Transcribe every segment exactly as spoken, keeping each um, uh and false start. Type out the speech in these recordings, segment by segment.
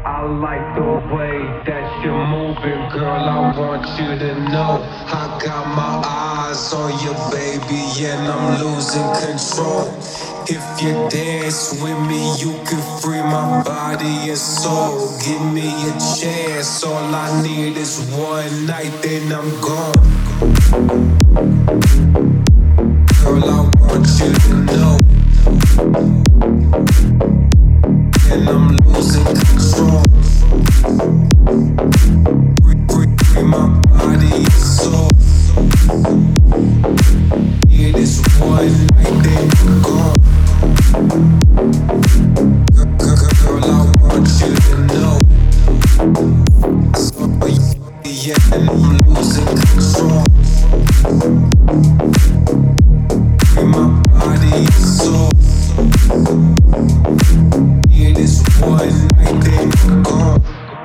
I like the way that you're moving, girl. I want you to know I got my eyes on you, baby, and I'm losing control. If you dance with me, you can free my body and soul. Give me a chance, all I need is one night, then I'm gone. Girl, I want you to know, and I'm losing control. Free, free, free my body and soul. It is one night, then I'm gone. Girl, girl, girl, I want you to know. So, yeah, and I'm losing control. Free my body and soul. It is one night, then I'm gone.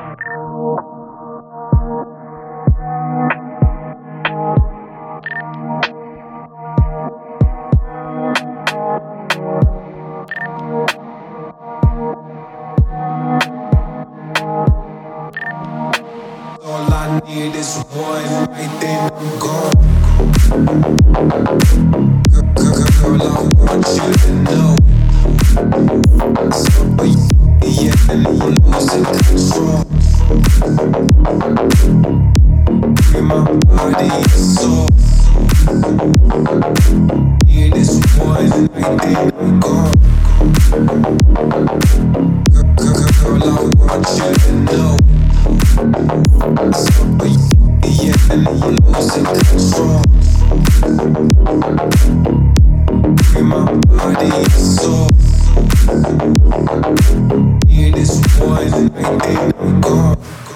All I need is one night, then I'm gone. Girl, girl, girl, I want you to know. So, yeah, and I'm losing control. Free my body and soul. It is one night, then I'm gone. Girl, girl, girl, I want you to know. So, yeah, and I'm losing control. Free my body and soul. It is one night, then I'm gone.